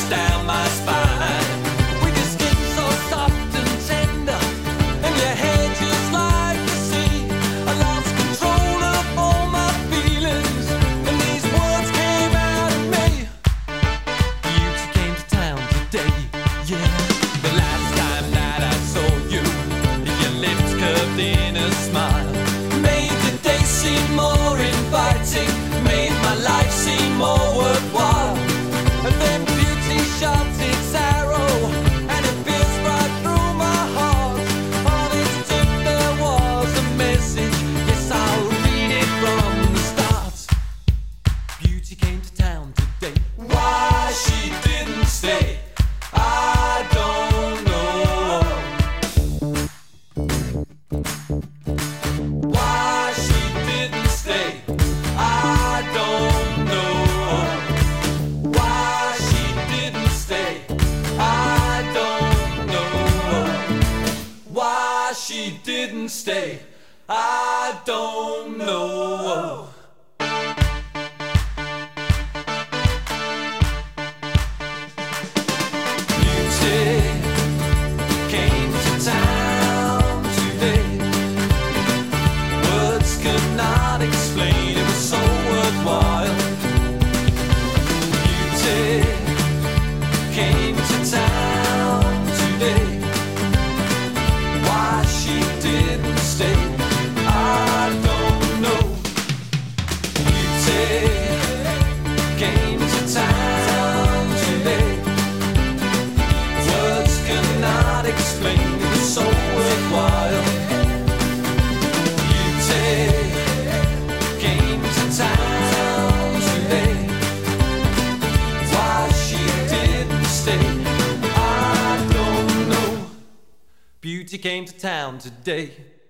shivers down my spine. With your skin so soft and tender, and your hair just like the sea, I lost control of all my feelings, and these words came out of me. Beauty came to town today, yeah. The last time that I saw you, your lips curved in a smile, made the day seem more inviting, made my life seem more worthwhile. And then beauty shot its arrow, and it pierced right through my heart. On its tip there was a message, yes, I'll read it from the start. Beauty came to town today. Why she didn't stay, I don't know. Why she didn't stay, I don't know. Why she didn't stay, I don't know. Why she didn't stay, I don't know. Beauty came to town today. Words could not explain, it was so worthwhile. Beauty came to town today. Why she didn't stay, I don't know. Beauty came to town today. Words could not explain, it was so worthwhile. Beauty came to town today. Why she didn't stay, I don't know. Beauty came to town today.